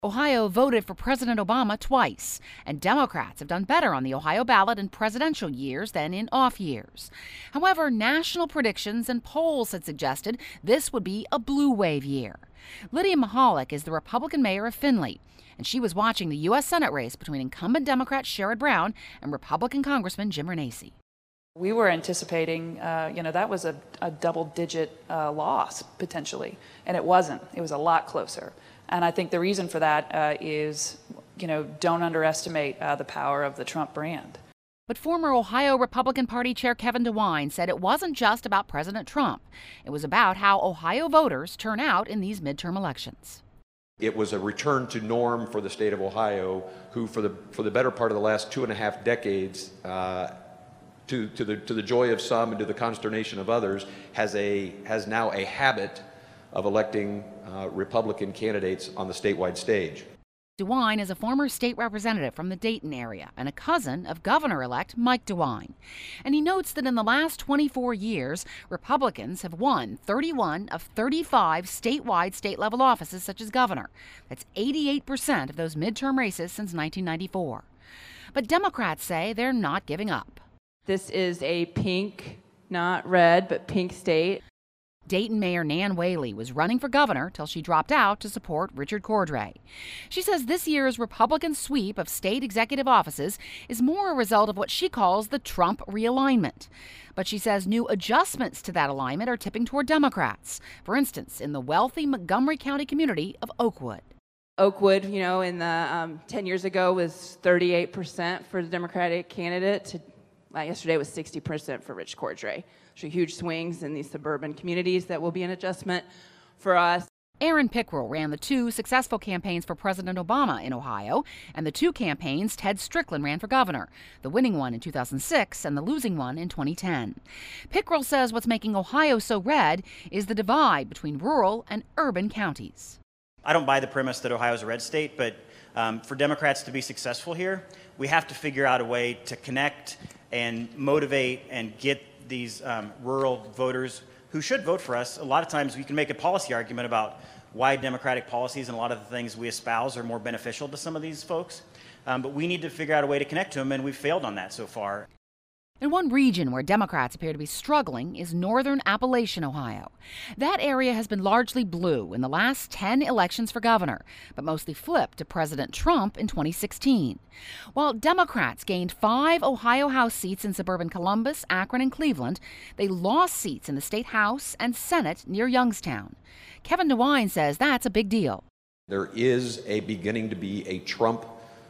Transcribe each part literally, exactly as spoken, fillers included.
Ohio voted for President Obama twice, and Democrats have done better on the Ohio ballot in presidential years than in off years. However, national predictions and polls had suggested this would be a blue wave year. Lydia Mihalik is the Republican mayor of Findlay, and she was watching the U S Senate race between incumbent Democrat Sherrod Brown and Republican Congressman Jim Renacci. We were anticipating, uh, you know, that was a, a double-digit uh, loss, potentially, and it wasn't. It was a lot closer. And I think the reason for that uh, is, you know, don't underestimate uh, the power of the Trump brand. But former Ohio Republican Party Chair Kevin DeWine said it wasn't just about President Trump. It was about how Ohio voters turn out in these midterm elections. It was a return to norm for the state of Ohio, who for the, for the better part of the last two and a half decades, uh, To, to, the, to the joy of some and to the consternation of others, has, a, has now a habit of electing uh, Republican candidates on the statewide stage. DeWine is a former state representative from the Dayton area and a cousin of Governor-elect Mike DeWine. And he notes that in the last twenty-four years, Republicans have won thirty-one of thirty-five statewide state-level offices such as governor. That's eighty-eight percent of those midterm races since nineteen ninety-four. But Democrats say they're not giving up. This is a pink, not red, but pink state. Dayton Mayor Nan Whaley was running for governor till she dropped out to support Richard Cordray. She says this year's Republican sweep of state executive offices is more a result of what she calls the Trump realignment. But she says new adjustments to that alignment are tipping toward Democrats, for instance, in the wealthy Montgomery County community of Oakwood. Oakwood, you know, in the um, ten years ago was thirty-eight percent for the Democratic candidate. To, uh, yesterday was sixty percent for Rich Cordray. So huge swings in these suburban communities that will be an adjustment for us. Aaron Pickrell ran the two successful campaigns for President Obama in Ohio, and the two campaigns Ted Strickland ran for governor, the winning one in two thousand six and the losing one in twenty ten. Pickrell says what's making Ohio so red is the divide between rural and urban counties. I don't buy the premise that Ohio is a red state, but um, for Democrats to be successful here, we have to figure out a way to connect and motivate and get these um, rural voters who should vote for us. A lot of times we can make a policy argument about why Democratic policies and a lot of the things we espouse are more beneficial to some of these folks, um, but we need to figure out a way to connect to them, and we've failed on that so far. And one region where Democrats appear to be struggling is northern Appalachian, Ohio. That area has been largely blue in the last ten elections for governor, but mostly flipped to President Trump in twenty sixteen. While Democrats gained five Ohio House seats in suburban Columbus, Akron, and Cleveland, they lost seats in the state House and Senate near Youngstown. Kevin DeWine says that's a big deal. There is a beginning to be a Trump,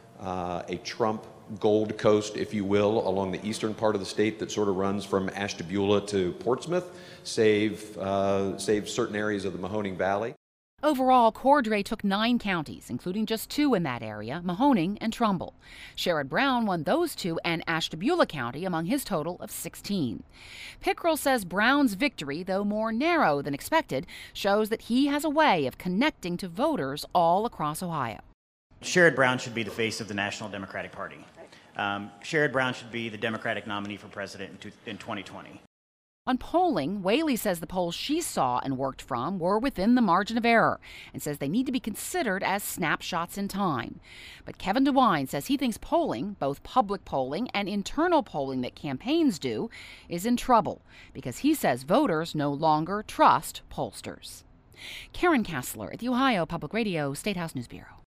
uh, a Trump Gold Coast, if you will, along the eastern part of the state that sort of runs from Ashtabula to Portsmouth, save, uh, save certain areas of the Mahoning Valley. Overall, Cordray took nine counties, including just two in that area, Mahoning and Trumbull. Sherrod Brown won those two and Ashtabula County among his total of sixteen. Pickrell says Brown's victory, though more narrow than expected, shows that he has a way of connecting to voters all across Ohio. Sherrod Brown should be the face of the National Democratic Party. Um, Sherrod Brown should be the Democratic nominee for president in, in twenty twenty. On polling, Whaley says the polls she saw and worked from were within the margin of error and says they need to be considered as snapshots in time. But Kevin DeWine says he thinks polling, both public polling and internal polling that campaigns do, is in trouble because he says voters no longer trust pollsters. Karen Kassler at the Ohio Public Radio State House News Bureau.